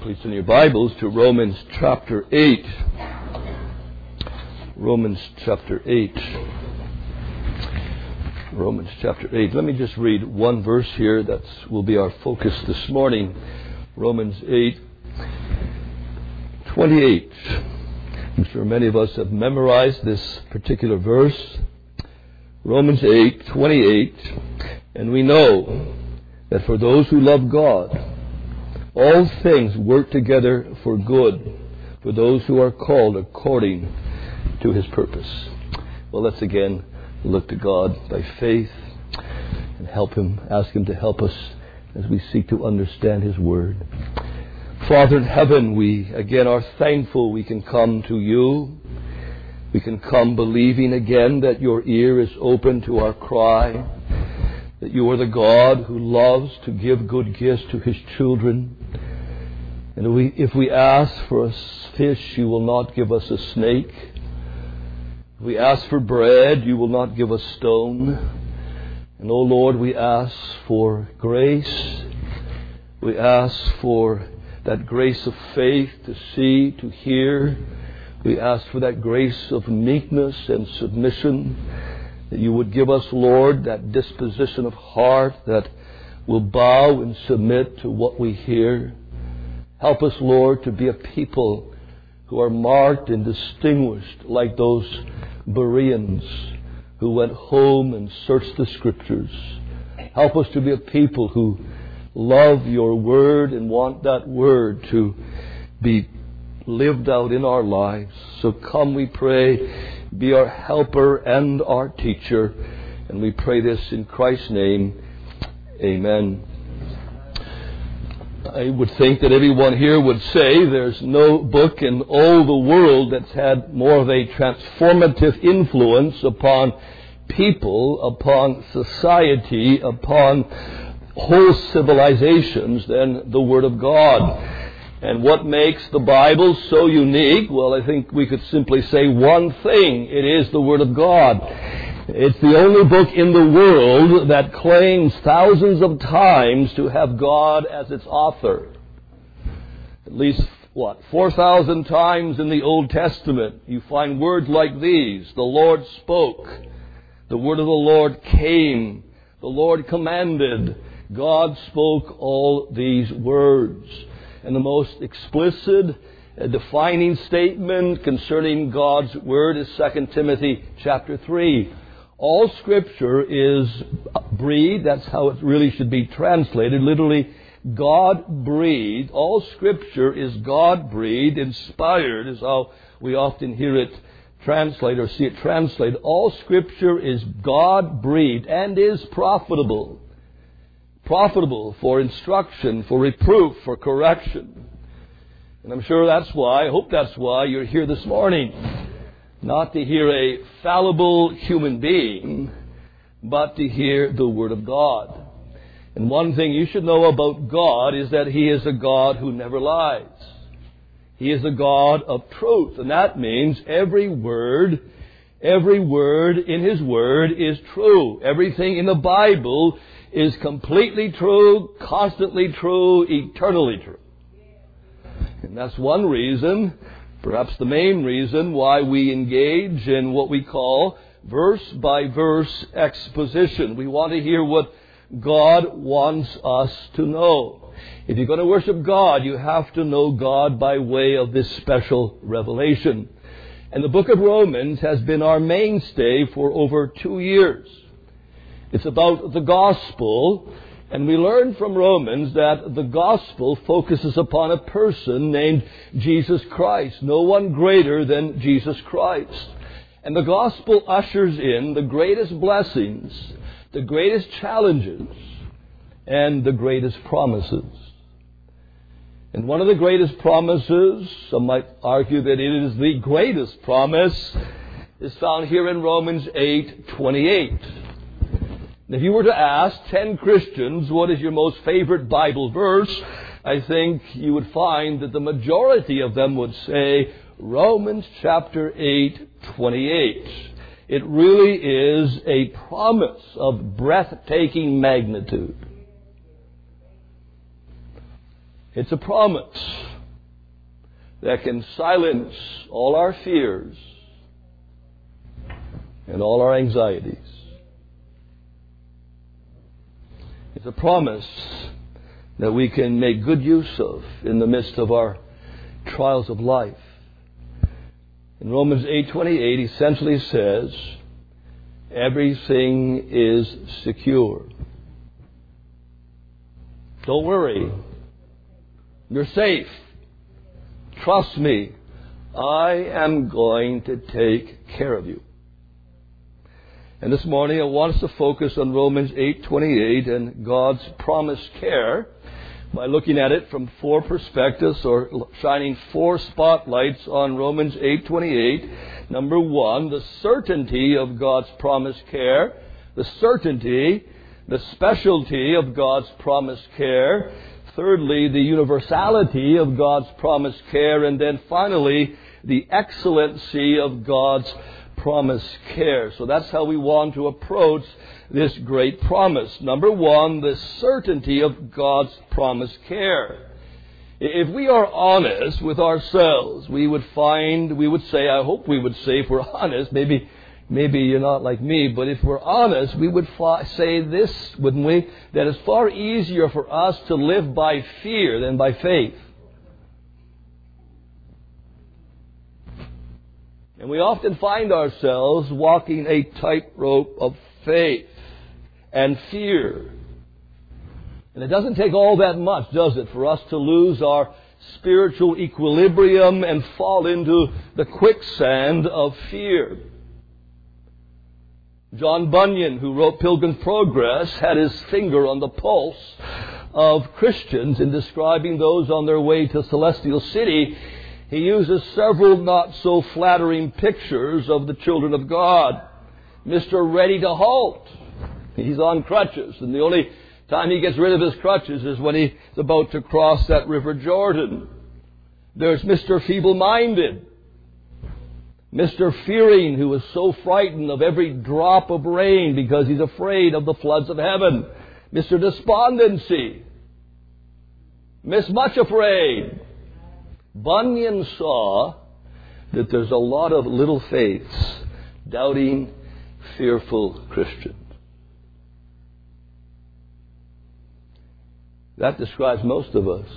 Please turn your Bibles to Romans chapter 8. Romans chapter 8. Romans chapter 8. Let me just read one verse here that will be our focus this morning. Romans 8:28. I'm sure many of us have memorized this particular verse. Romans 8:28. And we know that for those who love God, all things work together for good, for those who are called according to His purpose. Well, let's again look to God by faith and ask Him to help us as we seek to understand His Word. Father in heaven, we again are thankful we can come to You. We can come believing again that Your ear is open to our cry, that You are the God who loves to give good gifts to His children. And if we ask for a fish, You will not give us a snake. If we ask for bread, You will not give us stone. And, O Lord, we ask for grace. We ask for that grace of faith to see, to hear. We ask for that grace of meekness and submission, that You would give us, Lord, that disposition of heart that will bow and submit to what we hear. Help us, Lord, to be a people who are marked and distinguished like those Bereans who went home and searched the Scriptures. Help us to be a people who love Your Word and want that Word to be lived out in our lives. So come, we pray, be our helper and our teacher. And we pray this in Christ's name. Amen. I would think that everyone here would say there's no book in all the world that's had more of a transformative influence upon people, upon society, upon whole civilizations than the Word of God. And what makes the Bible so unique? Well, I think we could simply say one thing. It is the Word of God. It's the only book in the world that claims thousands of times to have God as its author. At least, 4,000 times in the Old Testament you find words like these. The Lord spoke. The word of the Lord came. The Lord commanded. God spoke all these words. And the most explicit, defining statement concerning God's Word is 2 Timothy chapter 3. All Scripture is breathed. That's how it really should be translated. Literally, God-breathed. All Scripture is God-breathed. Inspired is how we often hear it translated or see it translated. All Scripture is God-breathed and is profitable. Profitable for instruction, for reproof, for correction. And I'm sure I hope that's why you're here this morning. Not to hear a fallible human being, but to hear the Word of God. And one thing you should know about God is that He is a God who never lies. He is a God of truth. And that means every word in His Word is true. Everything in the Bible is completely true, constantly true, eternally true. And that's one reason, perhaps the main reason, why we engage in what we call verse-by-verse exposition. We want to hear what God wants us to know. If you're going to worship God, you have to know God by way of this special revelation. And the book of Romans has been our mainstay for over 2 years. It's about the gospel, and we learn from Romans that the gospel focuses upon a person named Jesus Christ. No one greater than Jesus Christ. And the gospel ushers in the greatest blessings, the greatest challenges, and the greatest promises. And one of the greatest promises, some might argue that it is the greatest promise, is found here in Romans 8:28. If you were to ask 10 Christians, what is your most favorite Bible verse, I think you would find that the majority of them would say Romans chapter 8:28. It really is a promise of breathtaking magnitude. It's a promise. that can silence all our fears and all our anxieties. It's a promise that we can make good use of in the midst of our trials of life. In Romans 8:28 essentially says, everything is secure. Don't worry. You're safe. Trust me. I am going to take care of you. And this morning I want us to focus on Romans 8:28 and God's promised care by looking at it from four perspectives, or shining four spotlights on Romans 8:28. Number one, the certainty of God's promised care. The certainty, the specialty of God's promised care. Thirdly, the universality of God's promised care. And then finally, the excellency of God's promised care. So that's how we want to approach this great promise. Number one, the certainty of God's promised care. If we are honest with ourselves, we would say, I hope we would say, if we're honest, maybe you're not like me, but if we're honest, we would say this, wouldn't we? That it's far easier for us to live by fear than by faith. And we often find ourselves walking a tightrope of faith and fear. And it doesn't take all that much, does it, for us to lose our spiritual equilibrium and fall into the quicksand of fear. John Bunyan, who wrote Pilgrim's Progress, had his finger on the pulse of Christians in describing those on their way to Celestial City. He uses several not so flattering pictures of the children of God. Mr. Ready to Halt. He's on crutches, and the only time he gets rid of his crutches is when he's about to cross that River Jordan. There's Mr. Feeble-Minded. Mr. Fearing, who is so frightened of every drop of rain because he's afraid of the floods of heaven. Mr. Despondency. Miss Much Afraid. Bunyan saw that there's a lot of little faiths, doubting, fearful Christians. That describes most of us.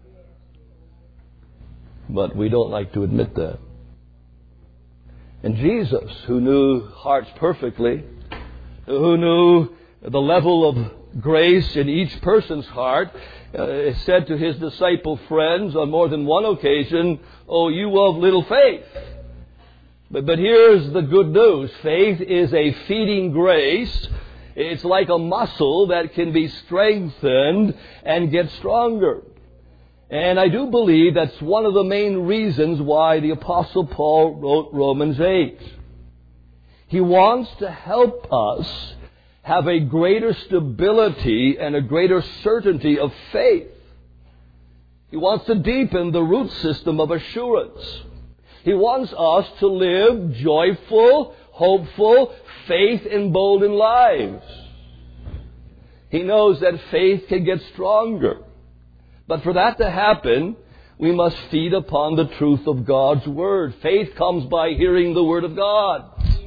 But we don't like to admit that. And Jesus, who knew hearts perfectly, who knew the level of grace in each person's heart, said to his disciple friends on more than one occasion, "Oh, you of little faith." But here's the good news. Faith is a feeding grace. It's like a muscle that can be strengthened and get stronger. And I do believe that's one of the main reasons why the Apostle Paul wrote Romans 8. He wants to help us have a greater stability and a greater certainty of faith. He wants to deepen the root system of assurance. He wants us to live joyful, hopeful, faith-emboldened lives. He knows that faith can get stronger. But for that to happen, we must feed upon the truth of God's Word. Faith comes by hearing the Word of God.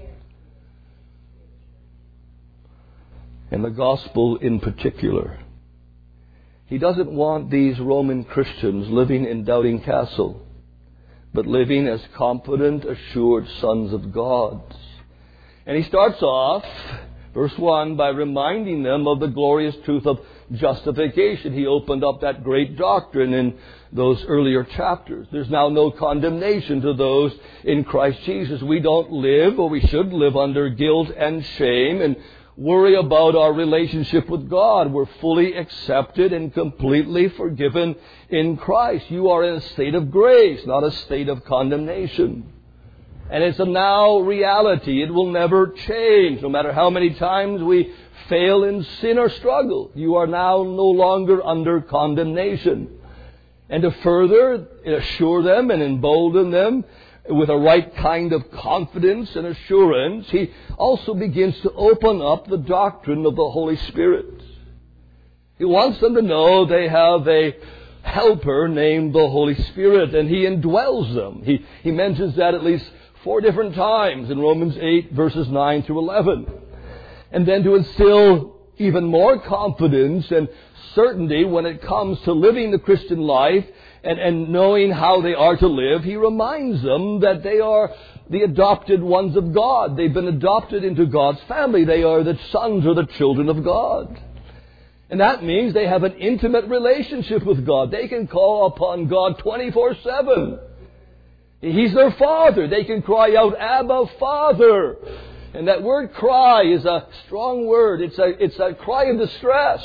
And the gospel in particular. He doesn't want these Roman Christians living in Doubting Castle, but living as confident, assured sons of God. And he starts off, verse 1, by reminding them of the glorious truth of justification. He opened up that great doctrine in those earlier chapters. There's now no condemnation to those in Christ Jesus. We don't live, or we should live, under guilt and shame and worry about our relationship with God. We're fully accepted and completely forgiven in Christ. You are in a state of grace, not a state of condemnation. And it's a now reality. It will never change, no matter how many times we fail in sin or struggle. You are now no longer under condemnation. And to further assure them and embolden them with a right kind of confidence and assurance, he also begins to open up the doctrine of the Holy Spirit. He wants them to know they have a helper named the Holy Spirit, and He indwells them. He mentions that at least 4 different times in Romans 8, verses 9 through 11. And then to instill even more confidence and certainty when it comes to living the Christian life and knowing how they are to live, He reminds them that they are the adopted ones of God. They've been adopted into God's family. They are the sons or the children of God. And that means they have an intimate relationship with God. They can call upon God 24/7. He's their Father. They can cry out, Abba, Father. And that word cry is a strong word. It's a cry of distress.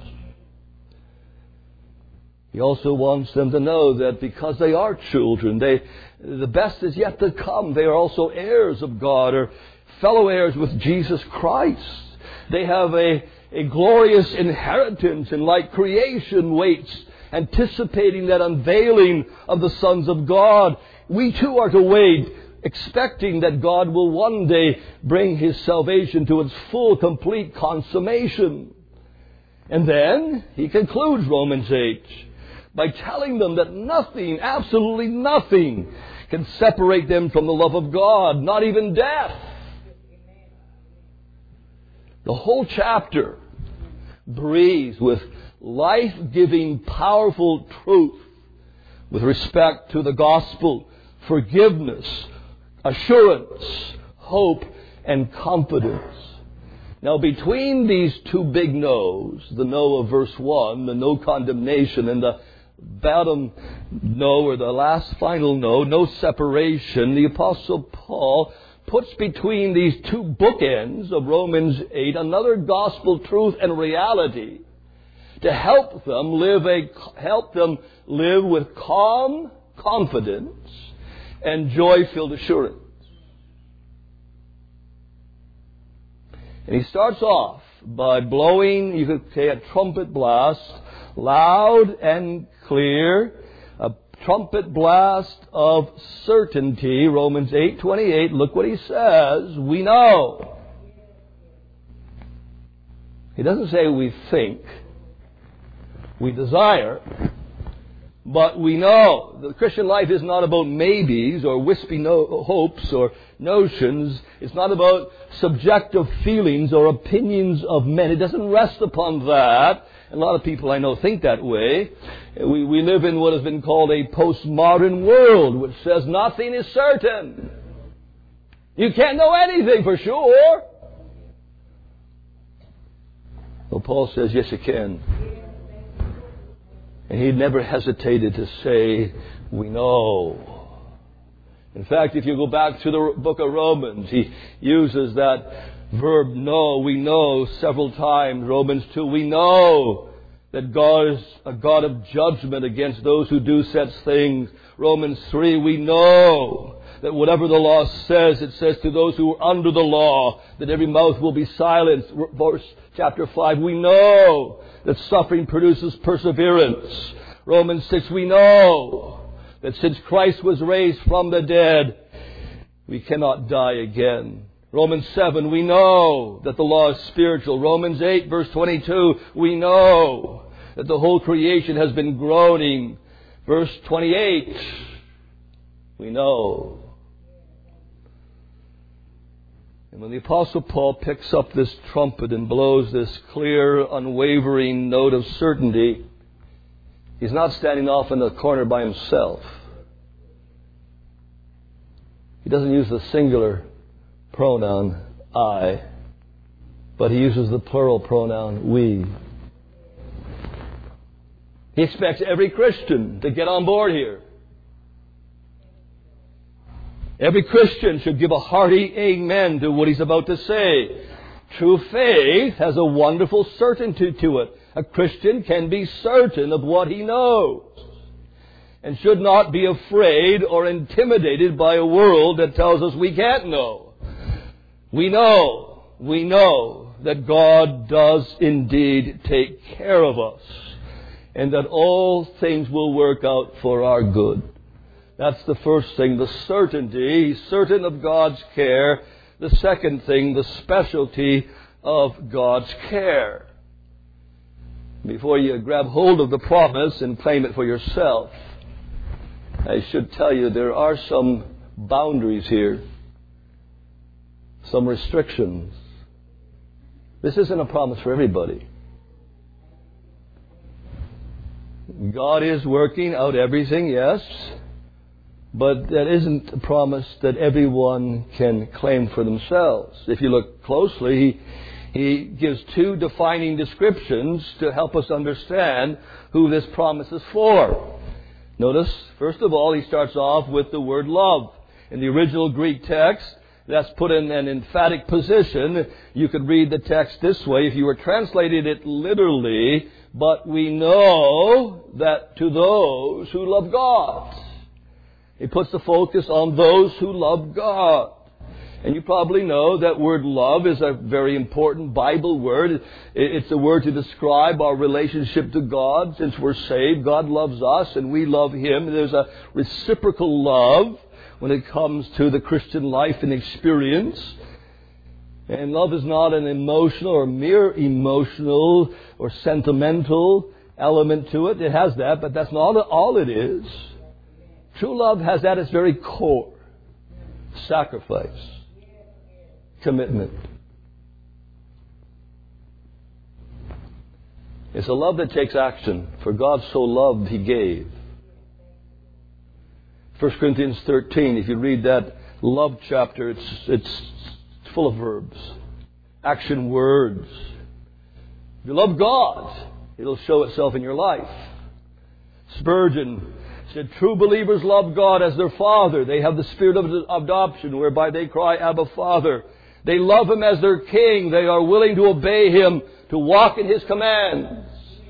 He also wants them to know that because they are children, the best is yet to come. They are also heirs of God, or fellow heirs with Jesus Christ. They have a glorious inheritance, and like creation waits, anticipating that unveiling of the sons of God, we too are to wait, expecting that God will one day bring His salvation to its full, complete consummation. And then He concludes Romans 8 by telling them that nothing, absolutely nothing, can separate them from the love of God, not even death. The whole chapter breathes with life-giving, powerful truth with respect to the gospel, forgiveness, assurance, hope, and confidence. Now, between these 2 big no's, the no of verse 1, the no condemnation, and the bottom no, or the last final no, no separation, the Apostle Paul puts between these 2 bookends of Romans 8 another gospel truth and reality to help them live with calm confidence and joy-filled assurance. And he starts off by blowing, you could say, a trumpet blast, loud and clear, a trumpet blast of certainty. Romans 8:28, look what he says, we know. He doesn't say we think, we desire, but we know. The Christian life is not about maybes or wispy hopes or notions. It's not about subjective feelings or opinions of men. It doesn't rest upon that. A lot of people I know think that way. We live in what has been called a postmodern world, which says nothing is certain. You can't know anything for sure. Well, Paul says, yes, you can. And he never hesitated to say, we know. In fact, if you go back to the book of Romans, he uses that verb know, we know, several times. Romans 2, we know that God is a God of judgment against those who do such things. Romans 3, we know that whatever the law says, it says to those who are under the law, that every mouth will be silenced. Verse chapter 5, we know that suffering produces perseverance. Romans 6, we know that since Christ was raised from the dead, we cannot die again. Romans 7, we know that the law is spiritual. Romans 8, verse 22, we know that the whole creation has been groaning. Verse 28, we know. And when the Apostle Paul picks up this trumpet and blows this clear, unwavering note of certainty, he's not standing off in the corner by himself. He doesn't use the singular pronoun I, but he uses the plural pronoun we. He expects every Christian to get on board here. Every Christian should give a hearty amen to what he's about to say. True faith has a wonderful certainty to it. A Christian can be certain of what he knows and should not be afraid or intimidated by a world that tells us we can't know. We know that God does indeed take care of us and that all things will work out for our good. That's the first thing, the certainty. He's certain of God's care. The second thing, the specialty of God's care. before you grab hold of the promise and claim it for yourself, I should tell you there are some boundaries here, some restrictions. This isn't a promise for everybody. God is working out everything, yes, but that isn't a promise that everyone can claim for themselves. If you look closely, he gives two defining descriptions to help us understand who this promise is for. Notice, first of all, he starts off with the word love. In the original Greek text, that's put in an emphatic position. You could read the text this way if you were translating it literally, but we know that to those who love God. He puts the focus on those who love God. And you probably know that word love is a very important Bible word. It's a word to describe our relationship to God. Since we're saved, God loves us and we love Him. There's a reciprocal love when it comes to the Christian life and experience. And love is not an emotional or mere emotional or sentimental element to it. It has that, but that's not all it is. True love has at its very core sacrifice, commitment. It's a love that takes action. For God so loved, He gave. 1 Corinthians 13, if you read that love chapter, it's full of verbs, action words. If you love God, it'll show itself in your life. Spurgeon said, true believers love God as their Father. They have the spirit of adoption whereby they cry, Abba, Father. They love Him as their King. They are willing to obey Him, to walk in His commands.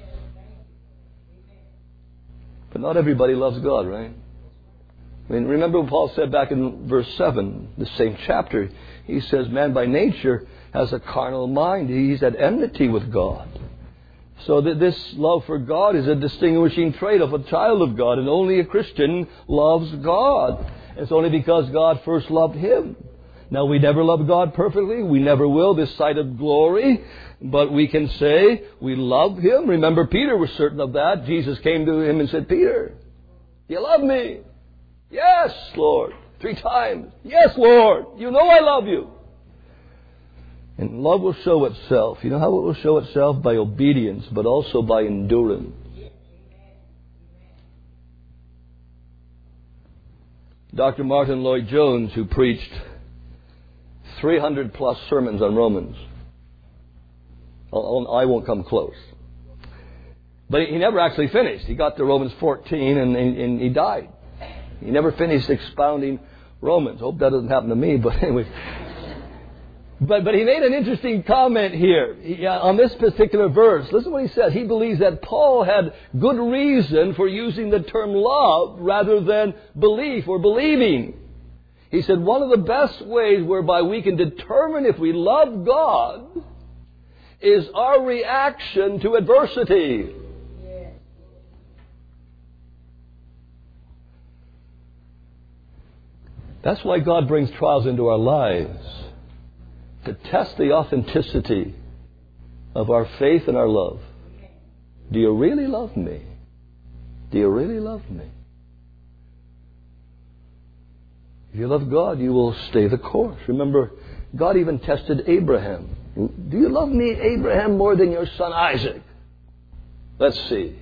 But not everybody loves God, right? I mean, remember what Paul said back in verse 7, the same chapter. He says, man by nature has a carnal mind. He's at enmity with God. So that this love for God is a distinguishing trait of a child of God. And only a Christian loves God. It's only because God first loved him. Now, we never love God perfectly. We never will this side of glory. But we can say we love Him. Remember, Peter was certain of that. Jesus came to him and said, Peter, do you love me? Yes, Lord. 3 times. Yes, Lord. You know I love you. And love will show itself. You know how it will show itself? By obedience, but also by endurance. Dr. Martin Lloyd-Jones, who preached 300 plus sermons on Romans. I won't come close. But he never actually finished. He got to Romans 14 and he died. He never finished expounding Romans. Hope that doesn't happen to me, but anyway. But he made an interesting comment here on this particular verse. Listen to what he said. He believes that Paul had good reason for using the term love rather than belief or believing. He said one of the best ways whereby we can determine if we love God is our reaction to adversity. That's why God brings trials into our lives, to test the authenticity of our faith and our love. Do you really love me? Do you really love me? If you love God, you will stay the course. Remember, God even tested Abraham. Do you love me, Abraham, more than your son Isaac? Let's see.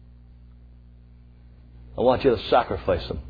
I want you to sacrifice him.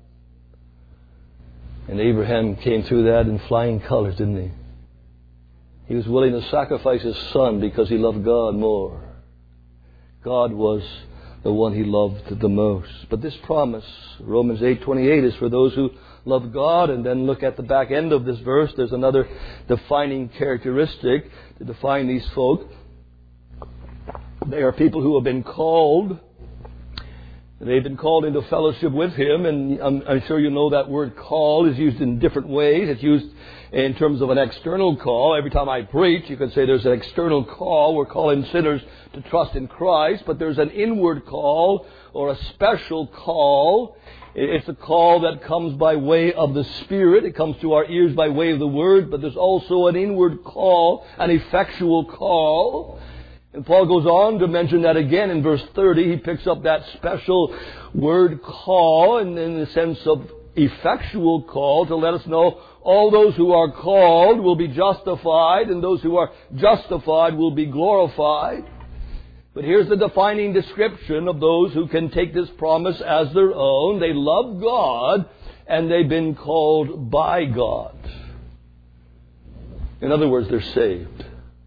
And Abraham came through that in flying colors, didn't he? He was willing to sacrifice his son because he loved God more. God was the one he loved the most. But this promise, Romans 8:28, is for those who love God. And then look at the back end of this verse. There's another defining characteristic to define these folk. They are people who have been called. They've been called into fellowship with Him, and I'm sure you know that word call is used in different ways. It's used in terms of an external call. Every time I preach, you can say there's an external call. We're calling sinners to trust in Christ, but there's an inward call or a special call. It's a call that comes by way of the Spirit. It comes to our ears by way of the Word, but there's also an inward call, an effectual call. And Paul goes on to mention that again in verse 30. He picks up that special word call in the sense of effectual call to let us know all those who are called will be justified and those who are justified will be glorified. But here's the defining description of those who can take this promise as their own. They love God and they've been called by God. In other words, they're saved.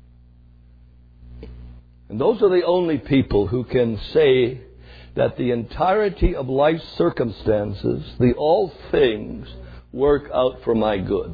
And those are the only people who can say that the entirety of life's circumstances, the all things, work out for my good.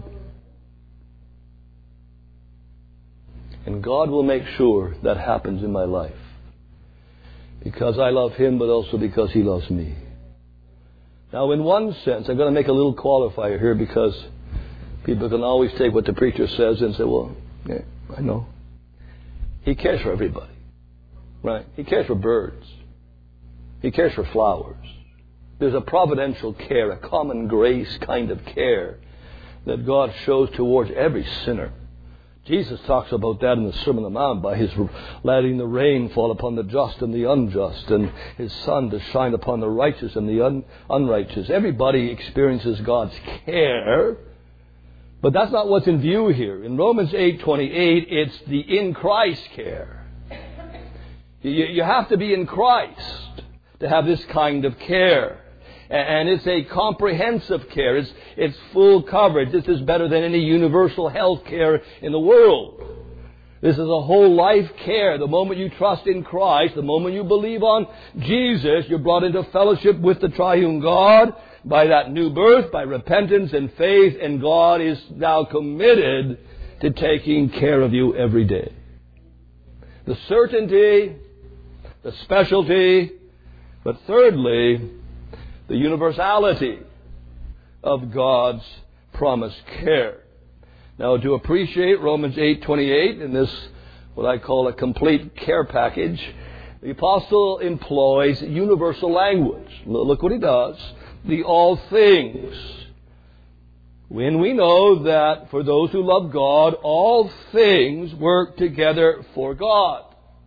And God will make sure that happens in my life. Because I love Him, but also because He loves me. Now, in one sense, I'm going to make a little qualifier here because people can always take what the preacher says and say, well, yeah, I know. He cares for everybody. Right? He cares for birds. He cares for flowers. There's a providential care, a common grace kind of care that God shows towards every sinner. Jesus talks about that in the Sermon on the Mount by His letting the rain fall upon the just and the unjust and His sun to shine upon the righteous and the unrighteous. Everybody experiences God's care, but that's not what's in view here. In Romans 8:28, it's the in Christ care. You have to be in Christ to have this kind of care. And it's a comprehensive care. It's full coverage. This is better than any universal health care in the world. This is a whole life care. The moment you trust in Christ, the moment you believe on Jesus, you're brought into fellowship with the triune God by that new birth, by repentance and faith, and God is now committed to taking care of you every day. The certainty, the specialty, but thirdly, the universality of God's promised care. Now, to appreciate Romans 8:28 in this, what I call a complete care package, the apostle employs universal language. Look what he does. The all things. When we know that for those who love God, all things work together for God.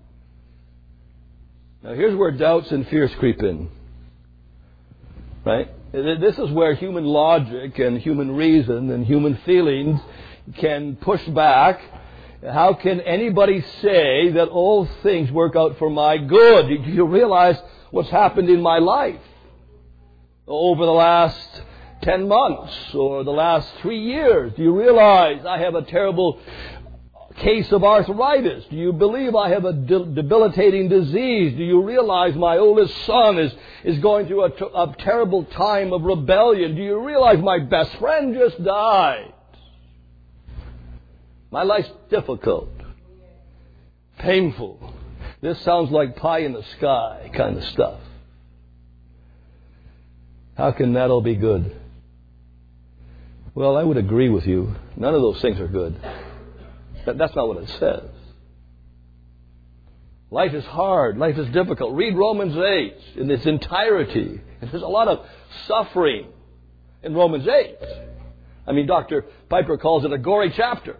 Now, here's where doubts and fears creep in. Right? This is where human logic and human reason and human feelings can push back. How can anybody say that all things work out for my good? Do you realize what's happened in my life over the last 10 months or the last 3 years? Do you realize I have a terrible case of arthritis? Do you believe I have a debilitating disease? Do you realize my oldest son is going through a terrible time of rebellion? Do you realize my best friend just died? My life's difficult, painful. This sounds like pie in the sky kind of stuff. How can that all be good? Well, I would agree with you. None of those things are good. That's not what it says. Life is hard. Life is difficult. Read Romans 8 in its entirety. There's a lot of suffering in Romans 8. I mean, Dr. Piper calls it a gory chapter.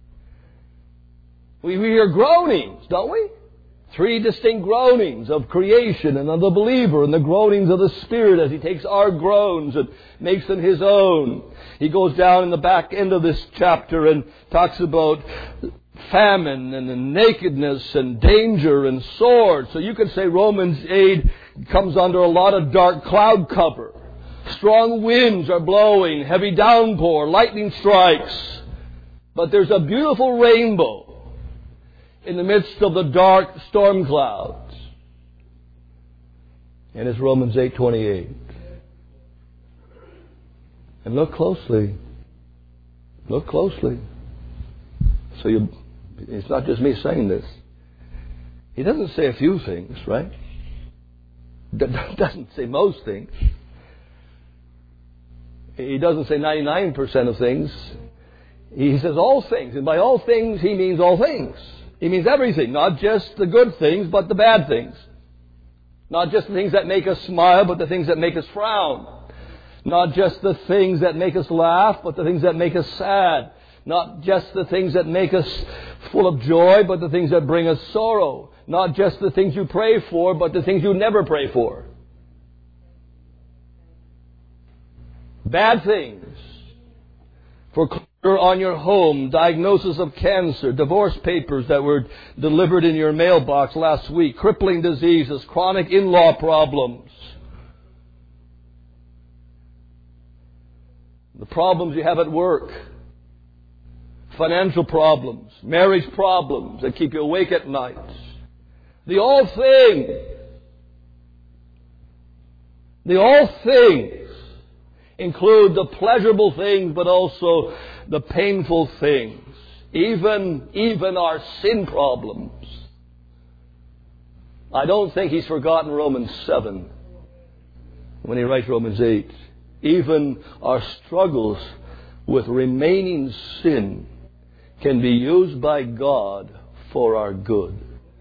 We hear groanings, don't we? 3 distinct groanings of creation and of the believer, and the groanings of the Spirit as He takes our groans and makes them His own. He goes down in the back end of this chapter and talks about famine and nakedness and danger and sword. So you could say Romans 8 comes under a lot of dark cloud cover. Strong winds are blowing, heavy downpour, lightning strikes. But there's a beautiful rainbow in the midst of the dark storm clouds. And it's Romans 8:28. And look closely. Look closely. So it's not just me saying this. He doesn't say a few things, right? Doesn't say most things. He doesn't say 99% of things. He says all things. And by all things, he means all things. He means everything, not just the good things, but the bad things. Not just the things that make us smile, but the things that make us frown. Not just the things that make us laugh, but the things that make us sad. Not just the things that make us full of joy, but the things that bring us sorrow. Not just the things you pray for, but the things you never pray for. Bad things. Foreclosure on your home, diagnosis of cancer, divorce papers that were delivered in your mailbox last week, crippling diseases, chronic in-law problems. The problems you have at work. Financial problems, marriage problems that keep you awake at night. The all things include the pleasurable things, but also the painful things. Even our sin problems. I don't think he's forgotten Romans 7 when he writes Romans 8. Even our struggles with remaining sin can be used by God for our good.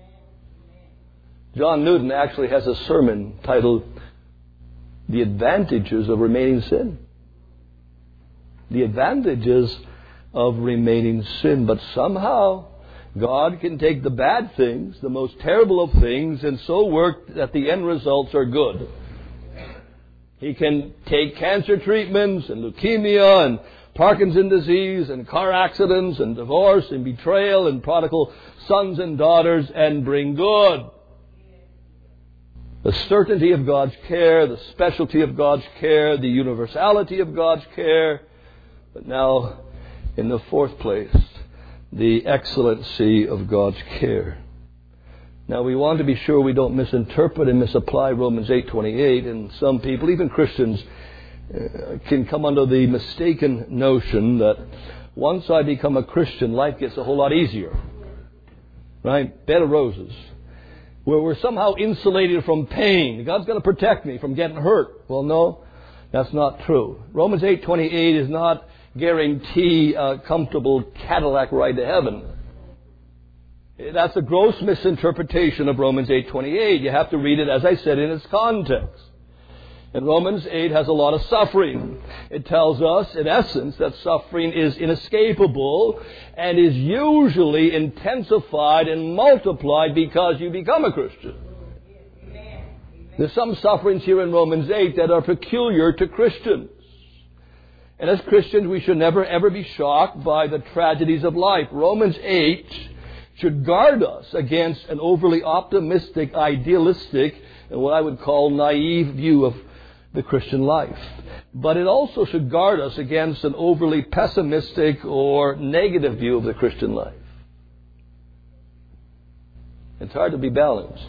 John Newton actually has a sermon titled The Advantages of Remaining Sin. The advantages of remaining sin. But somehow God can take the bad things, the most terrible of things, and so work that the end results are good. He can take cancer treatments and leukemia and Parkinson's disease and car accidents and divorce and betrayal and prodigal sons and daughters and bring good. The certainty of God's care, the specialty of God's care, the universality of God's care. But now, in the fourth place, the excellency of God's care. Now, we want to be sure we don't misinterpret and misapply Romans 8:28, and some people, even Christians, can come under the mistaken notion that once I become a Christian, life gets a whole lot easier. Right? Bed of roses. Where we're somehow insulated from pain. God's going to protect me from getting hurt. Well, no, that's not true. Romans 8:28 is not guarantee a comfortable Cadillac ride to heaven. That's a gross misinterpretation of Romans 8:28. You have to read it, as I said, in its context. And Romans 8 has a lot of suffering. It tells us, in essence, that suffering is inescapable and is usually intensified and multiplied because you become a Christian. There's some sufferings here in Romans 8 that are peculiar to Christians. And as Christians, we should never ever be shocked by the tragedies of life. Romans 8 should guard us against an overly optimistic, idealistic, and what I would call naive view of the Christian life. But it also should guard us against an overly pessimistic or negative view of the Christian life. It's hard to be balanced.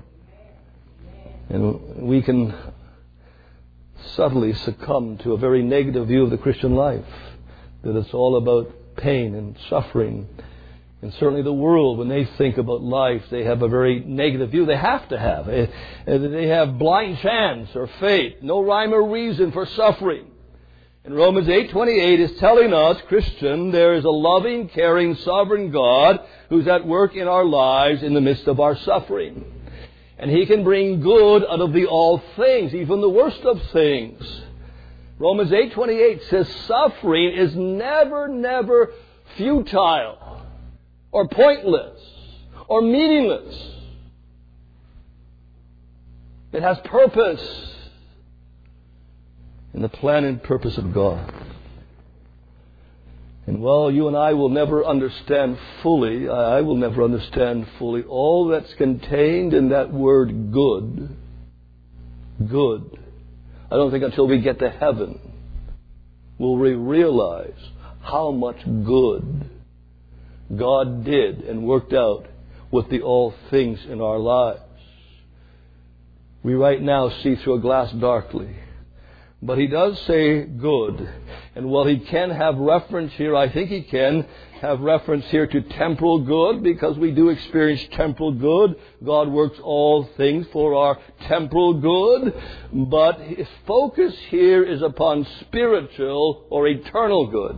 And we can subtly succumb to a very negative view of the Christian life. That it's all about pain and suffering. And certainly the world, when they think about life, they have a very negative view. They have to have. They have blind chance or fate. No rhyme or reason for suffering. And Romans 8:28 is telling us, Christian, there is a loving, caring, sovereign God who's at work in our lives in the midst of our suffering. And He can bring good out of the all things, even the worst of things. Romans 8:28 says suffering is never futile or pointless or meaningless. It has purpose in the plan and purpose of God. And while you and I will never understand fully, I will never understand fully all that's contained in that word good. Good. I don't think until we get to heaven will we realize how much good God did and worked out with the all things in our lives. We right now see through a glass darkly. But He does say good. And while He can have reference here, I think He can have reference here to temporal good, because we do experience temporal good. God works all things for our temporal good. But His focus here is upon spiritual or eternal good.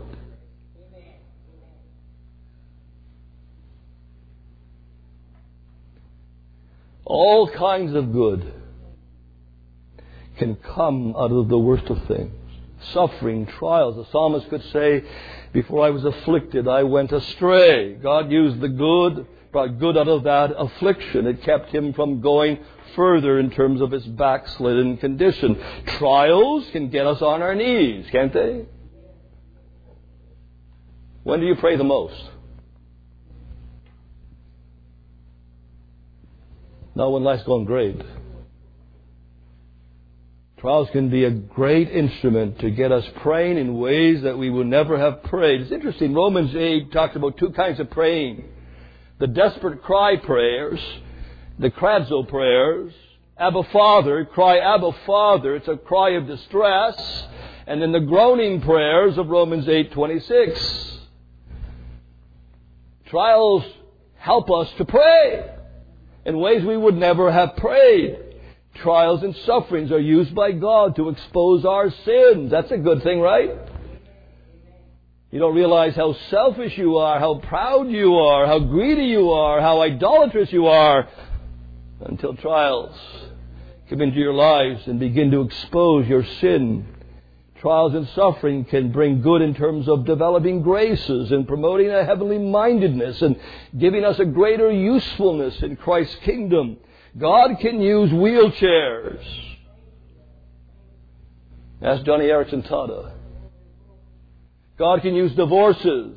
All kinds of good can come out of the worst of things. Suffering, trials. The psalmist could say, before I was afflicted, I went astray. God used the good brought good out of that affliction. It kept him from going further in terms of his backslidden condition. Trials can get us on our knees, can't they? When do you pray the most? Not when life's going great. Trials can be a great instrument to get us praying in ways that we would never have prayed. It's interesting. Romans 8 talks about two kinds of praying. The desperate cry prayers, the kradzo prayers. Abba Father, cry Abba Father. It's a cry of distress. And then the groaning prayers of Romans 8:26. Trials help us to pray in ways we would never have prayed. Trials and sufferings are used by God to expose our sins. That's a good thing, right? You don't realize how selfish you are, how proud you are, how greedy you are, how idolatrous you are, until trials come into your lives and begin to expose your sin. Trials and suffering can bring good in terms of developing graces and promoting a heavenly mindedness and giving us a greater usefulness in Christ's kingdom. God can use wheelchairs. Ask Johnny Erickson Tada. God can use divorces.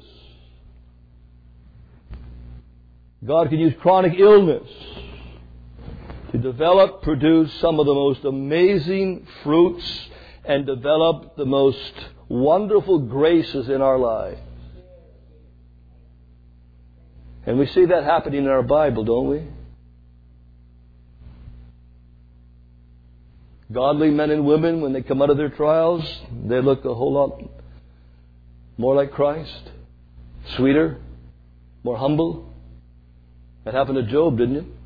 God can use chronic illness to develop, produce some of the most amazing fruits and develop the most wonderful graces in our lives. And we see that happening in our Bible, don't we? Godly men and women, when they come out of their trials, they look a whole lot more like Christ. Sweeter, more humble. That happened to Job, didn't it?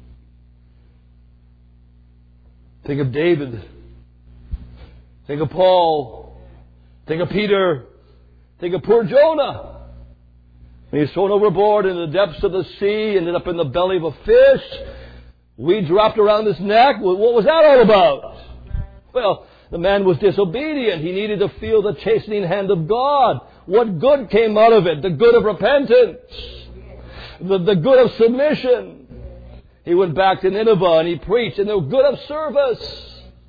Think of David. Think of Paul. Think of Peter. Think of poor Jonah. When he was thrown overboard in the depths of the sea, ended up in the belly of a fish. Weeds wrapped around his neck. What was that all about? Well, the man was disobedient. He needed to feel the chastening hand of God. What good came out of it? The good of repentance. The good of submission. He went back to Nineveh and he preached, and the good of service.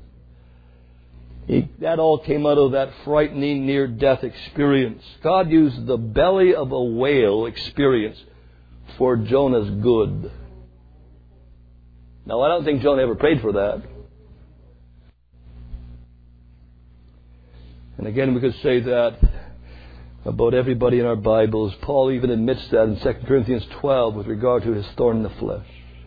That all came out of that frightening near-death experience. God used the belly of a whale experience for Jonah's good. Now, I don't think Jonah ever prayed for that. And again, we could say that about everybody in our Bibles. Paul even admits that in 2 Corinthians 12 with regard to his thorn in the flesh.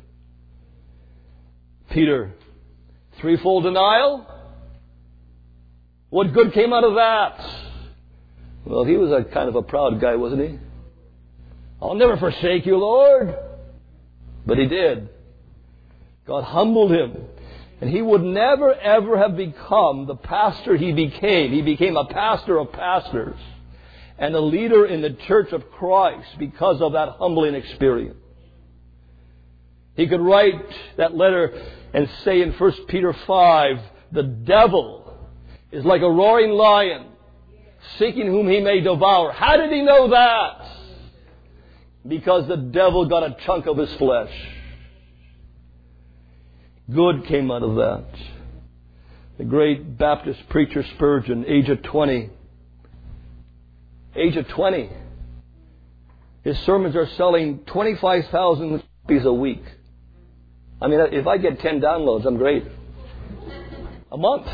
Peter, threefold denial. What good came out of that? Well, he was a kind of a proud guy, wasn't he? I'll never forsake you, Lord. But he did. God humbled him. And he would never, ever have become the pastor he became. He became a pastor of pastors and a leader in the church of Christ because of that humbling experience. He could write that letter and say in 1 Peter 5, the devil is like a roaring lion, seeking whom he may devour. How did he know that? Because the devil got a chunk of his flesh. Good came out of that. The great Baptist preacher Spurgeon, age of 20. Age of 20. His sermons are selling 25,000 copies a week. I mean, if I get 10 downloads, I'm great. A month.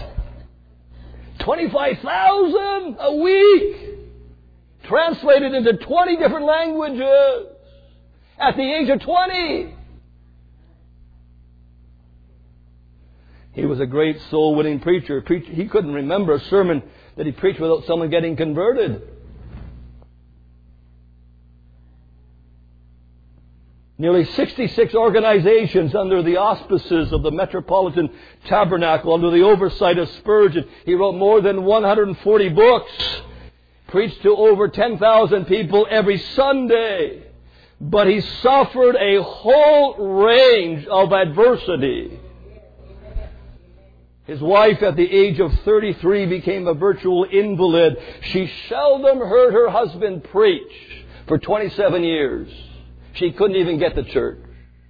25,000 a week. Translated into 20 different languages. At the age of 20. He was a great soul-winning preacher. He couldn't remember a sermon that he preached without someone getting converted. Nearly 66 organizations under the auspices of the Metropolitan Tabernacle, under the oversight of Spurgeon. He wrote more than 140 books, preached to over 10,000 people every Sunday. But he suffered a whole range of adversity. His wife, at the age of 33, became a virtual invalid. She seldom heard her husband preach for 27 years. She couldn't even get to church.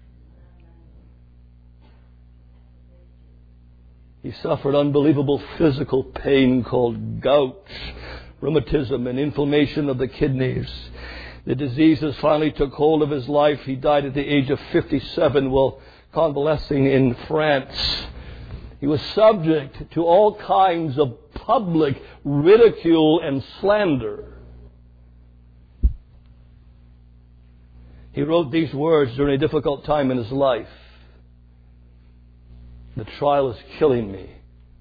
He suffered unbelievable physical pain called gout, rheumatism, and inflammation of the kidneys. The diseases finally took hold of his life. He died at the age of 57 while convalescing in France. He was subject to all kinds of public ridicule and slander. He wrote these words during a difficult time in his life. The trial is killing me.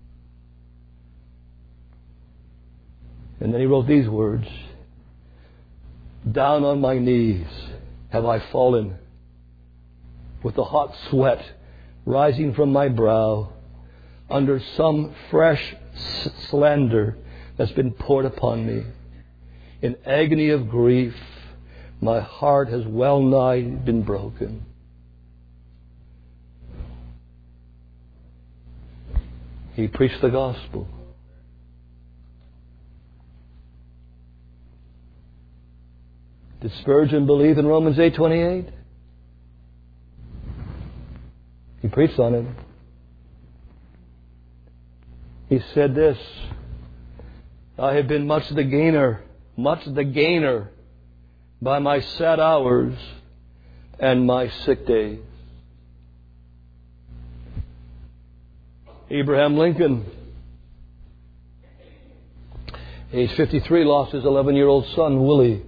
And then he wrote these words. Down on my knees have I fallen, with the hot sweat rising from my brow, under some fresh slander that's been poured upon me. In agony of grief, my heart has well nigh been broken. He preached the gospel. Did Spurgeon believe in Romans 8:28? He preached on it. He said this, I have been much the gainer by my sad hours and my sick days. Abraham Lincoln, age 53, lost his 11-year-old son, Willie.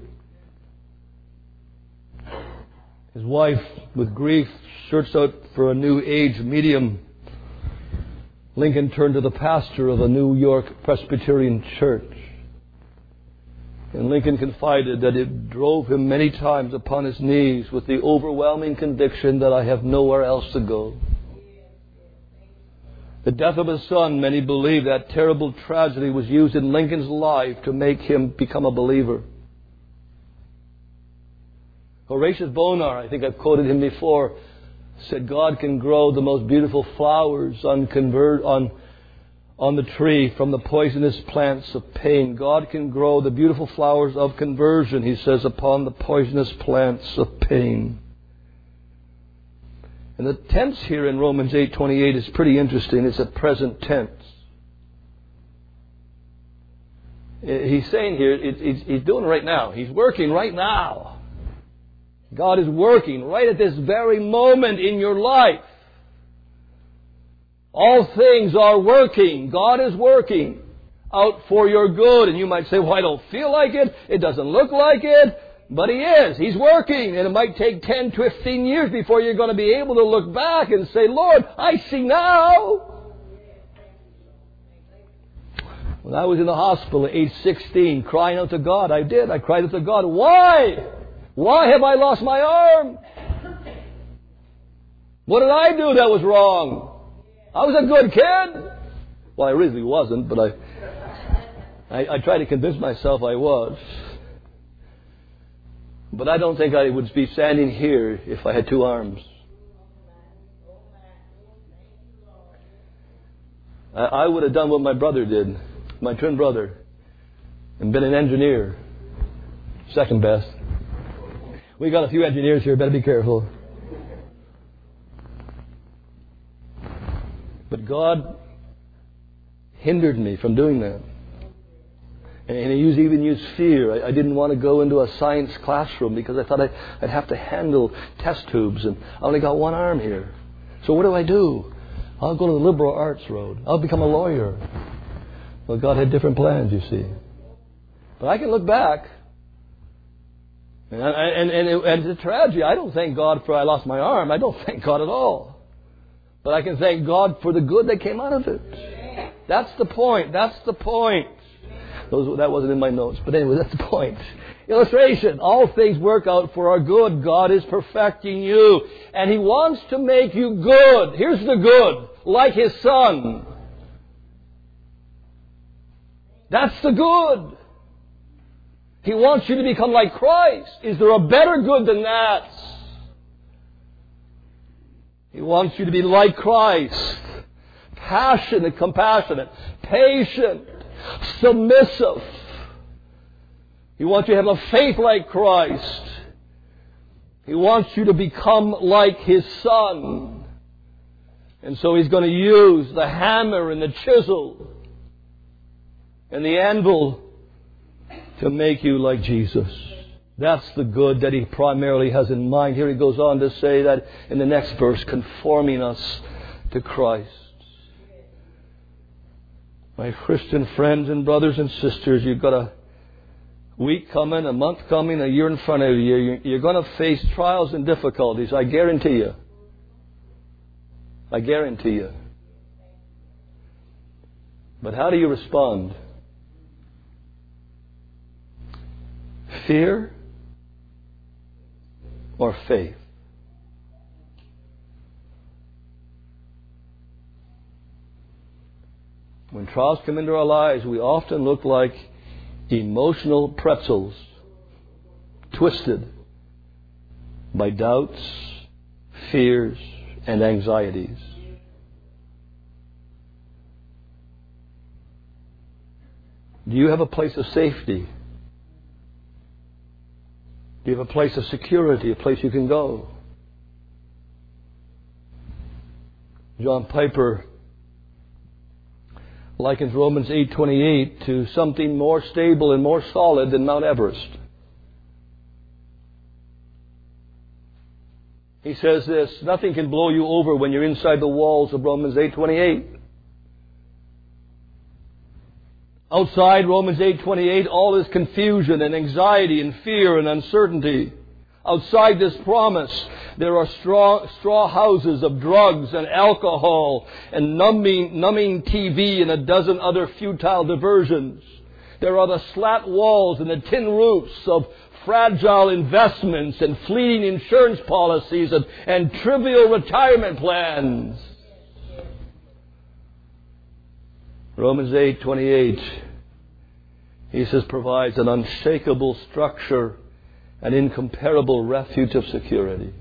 His wife, with grief, searched out for a new age medium. Lincoln turned to the pastor of a New York Presbyterian church. And Lincoln confided that it drove him many times upon his knees with the overwhelming conviction that I have nowhere else to go. The death of his son, many believe that terrible tragedy was used in Lincoln's life to make him become a believer. Horatius Bonar, I think I've quoted him before, said God can grow the most beautiful flowers on the tree from the poisonous plants of pain. God can grow the beautiful flowers of conversion, he says, upon the poisonous plants of pain. And the tense here in Romans 8:28 is pretty interesting. It's a present tense. He's saying here, he's doing it right now. He's working right now. God is working right at this very moment in your life. All things are working. God is working out for your good. And you might say, well, I don't feel like it. It doesn't look like it. But He is. He's working. And it might take 10, 15 years before you're going to be able to look back and say, Lord, I see now. When I was in the hospital at age 16, crying out to God, I did. I cried out to God, why? Why have I lost my arm? What did I do that was wrong? I was a good kid. Well, I really wasn't, but I tried to convince myself I was. But I don't think I would be standing here if I had two arms. I would have done what my brother did, my twin brother, and been an engineer. Second best. We got a few engineers here, better be careful. But God hindered me from doing that. And He even used fear. I didn't want to go into a science classroom because I thought I'd have to handle test tubes, and I only got one arm here. So what do? I'll go to the liberal arts road. I'll become a lawyer. Well, God had different plans, you see. But I can look back. And it's a tragedy. I don't thank God for I lost my arm. I don't thank God at all. But I can thank God for the good that came out of it. That's the point. That's the point. That wasn't in my notes. But anyway, that's the point. Illustration. All things work out for our good. God is perfecting you. And He wants to make you good. Here's the good. Like His Son. That's the good. He wants you to become like Christ. Is there a better good than that? He wants you to be like Christ. Passionate, compassionate, patient, submissive. He wants you to have a faith like Christ. He wants you to become like His Son. And so He's going to use the hammer and the chisel and the anvil to make you like Jesus. That's the good that He primarily has in mind. Here He goes on to say that in the next verse, conforming us to Christ. My Christian friends and brothers and sisters, you've got a week coming, a month coming, a year in front of you. You're going to face trials and difficulties, I guarantee you. I guarantee you. But how do you respond? Fear or faith? When trials come into our lives, we often look like emotional pretzels, twisted by doubts, fears, and anxieties. Do you have a place of safety? Do you have a place of security, a place you can go? John Piper likens Romans 8:28 to something more stable and more solid than Mount Everest. He says this, nothing can blow you over when you're inside the walls of Romans 8:28. Outside Romans 8:28, all is confusion and anxiety and fear and uncertainty. Outside this promise, there are straw houses of drugs and alcohol and numbing TV and a dozen other futile diversions. There are the slat walls and the tin roofs of fragile investments and fleeting insurance policies and trivial retirement plans. Romans 8:28, he says, provides an unshakable structure, an incomparable refuge of security.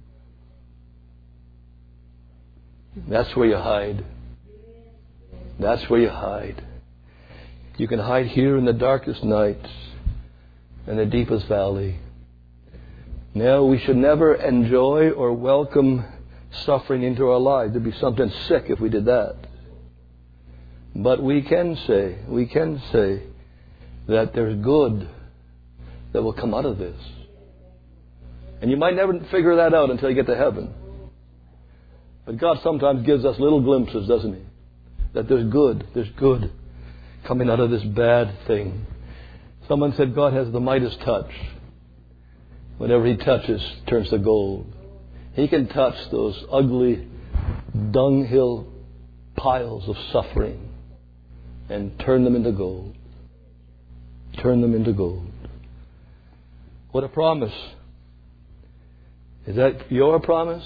That's where you hide. That's where you hide. You can hide here in the darkest nights, in the deepest valley. Now, we should never enjoy or welcome suffering into our lives. There'd be something sick if we did that. But we can say that there's good that will come out of this. And you might never figure that out until you get to heaven. But God sometimes gives us little glimpses, doesn't He? That there's good coming out of this bad thing. Someone said God has the Midas touch. Whatever He touches turns to gold. He can touch those ugly dunghill piles of suffering and turn them into gold. Turn them into gold. What a promise. Is that your promise?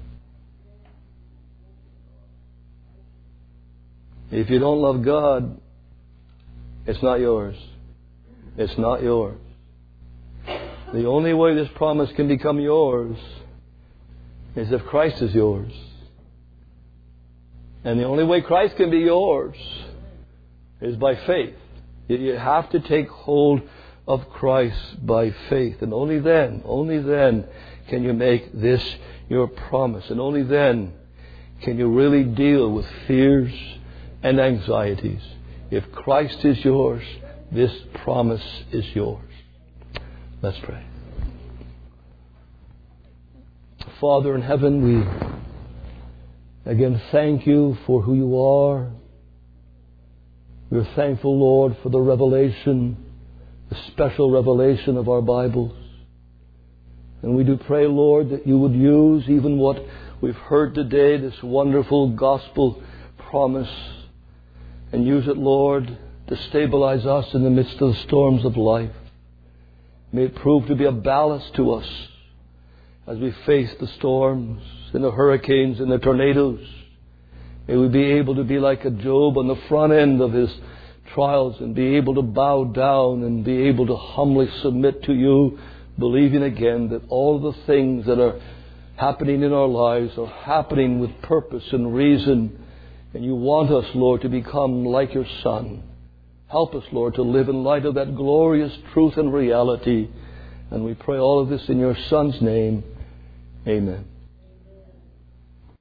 If you don't love God, it's not yours. It's not yours. The only way this promise can become yours is if Christ is yours. And the only way Christ can be yours is by faith. You have to take hold of Christ by faith. And only then can you make this your promise. And only then can you really deal with fears and anxieties. If Christ is yours, this promise is yours. Let's pray. Father in heaven, we again thank You for who You are. We're thankful, Lord, for the revelation, the special revelation of our Bibles. And we do pray, Lord, that You would use even what we've heard today, this wonderful gospel promise, and use it, Lord, to stabilize us in the midst of the storms of life. May it prove to be a ballast to us as we face the storms and the hurricanes and the tornadoes. May we be able to be like a Job on the front end of his trials and be able to bow down and be able to humbly submit to You, believing again that all the things that are happening in our lives are happening with purpose and reason. And You want us, Lord, to become like Your Son. Help us, Lord, to live in light of that glorious truth and reality And we pray all of this in your Son's name. Amen.